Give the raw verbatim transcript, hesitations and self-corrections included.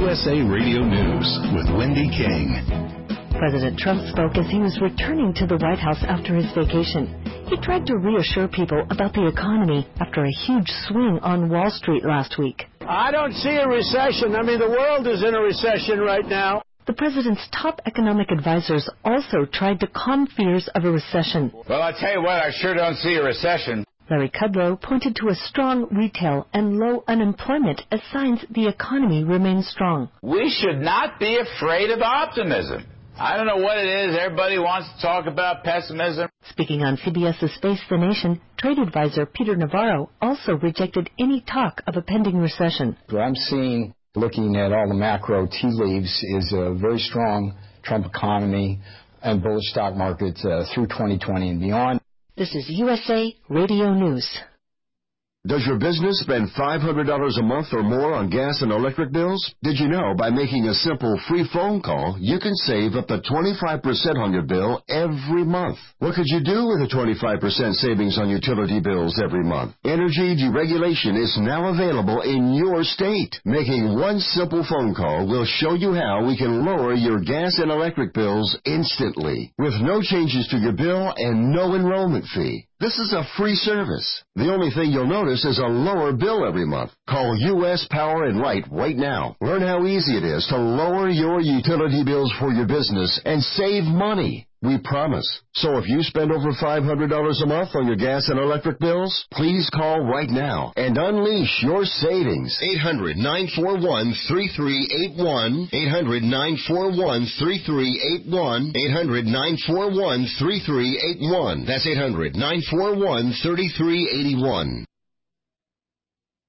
S A Radio News with Wendy King. President Trump spoke as he was returning to the White House after his vacation. He tried to reassure people about the economy after a huge swing on Wall Street last week. I don't see a recession. I mean, the world is in a recession right now. The president's top economic advisors also tried to calm fears of a recession. Well, I tell you what, I sure don't see a recession. Larry Kudlow pointed to a strong retail and low unemployment as signs the economy remains strong. We should not be afraid of optimism. I don't know what it is. Everybody wants to talk about pessimism. Speaking on CBS's Face the Nation, trade advisor Peter Navarro also rejected any talk of a pending recession. What I'm seeing, looking at all the macro tea leaves, is a very strong Trump economy and bullish stock markets uh, through twenty twenty and beyond. This is U S A Radio News. Does your business spend five hundred dollars a month or more on gas and electric bills? Did you know by making a simple free phone call, you can save up to twenty-five percent on your bill every month? What could you do with a twenty-five percent savings on utility bills every month? Energy deregulation is now available in your state. Making one simple phone call will show you how we can lower your gas and electric bills instantly, with no changes to your bill and no enrollment fee. This is a free service. The only thing you'll notice is a lower bill every month. Call U S Power and Light right now. Learn how easy it is to lower your utility bills for your business and save money. We promise. So if you spend over five hundred dollars a month on your gas and electric bills, please call right now and unleash your savings. eight hundred, nine four one, three three eight one. eight hundred, nine four one, three three eight one. eight hundred, nine four one, three three eight one. That's eight hundred, nine four one, three three eight one.